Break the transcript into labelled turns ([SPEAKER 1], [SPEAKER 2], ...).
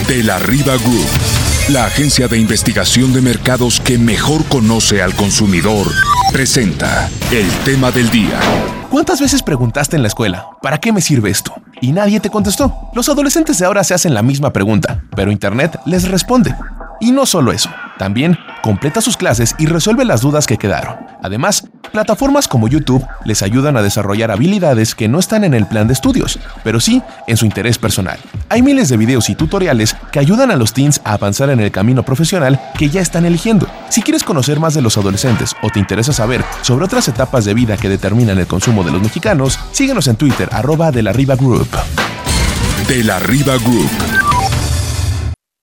[SPEAKER 1] De la Riva Group, la agencia de investigación de mercados que mejor conoce al consumidor, presenta el tema del día.
[SPEAKER 2] ¿Cuántas veces preguntaste en la escuela, ¿para qué me sirve esto? Y nadie te contestó. Los adolescentes de ahora se hacen la misma pregunta, pero Internet les responde. Y no solo eso, también completa sus clases y resuelve las dudas que quedaron. Además, plataformas como YouTube les ayudan a desarrollar habilidades que no están en el plan de estudios, pero sí en su interés personal. Hay miles de videos y tutoriales que ayudan a los teens a avanzar en el camino profesional que ya están eligiendo. Si quieres conocer más de los adolescentes o te interesa saber sobre otras etapas de vida que determinan el consumo de los mexicanos, síguenos en Twitter @delarribagroup.
[SPEAKER 1] De la Riva Group,